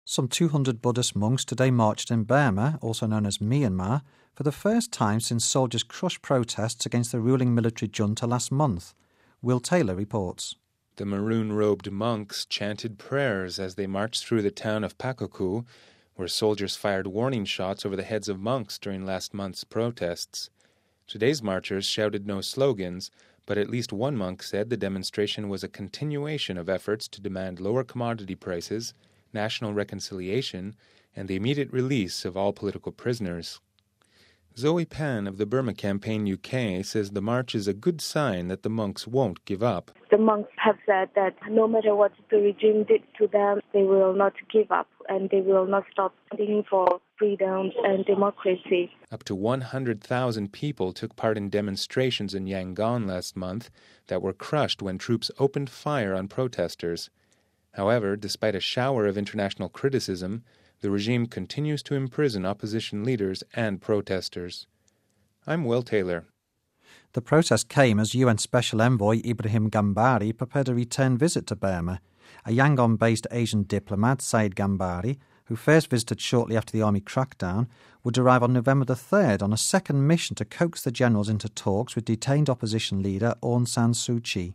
Some 200 Buddhist monks today marched in Burma, also known as Myanmar, for the first time since soldiers crushed protests against the ruling military junta last month. Will Taylor reports. The maroon-robed monks chanted prayers as they marched through the town of Pakoku, where soldiers fired warning shots over the heads of monks during last month's protests. Today's marchers shouted no slogans, but at least one monk said the demonstration was a continuation of efforts to demand lower commodity prices, national reconciliation, and the immediate release of all political prisoners. Zoe Pan of the Burma Campaign UK says the march is a good sign that the monks won't give up. The monks have said that no matter what the regime did to them, they will not give up and they will not stop fighting for freedom and democracy. Up to 100,000 people took part in demonstrations in Yangon last month that were crushed when troops opened fire on protesters. However, despite a shower of international criticism, the regime continues to imprison opposition leaders and protesters. I'm Will Taylor. The protest came as UN Special Envoy Ibrahim Gambari prepared a return visit to Burma. A Yangon-based Asian diplomat, Said Gambari, who first visited shortly after the army crackdown, would arrive on November the 3rd on a second mission to coax the generals into talks with detained opposition leader Aung San Suu Kyi.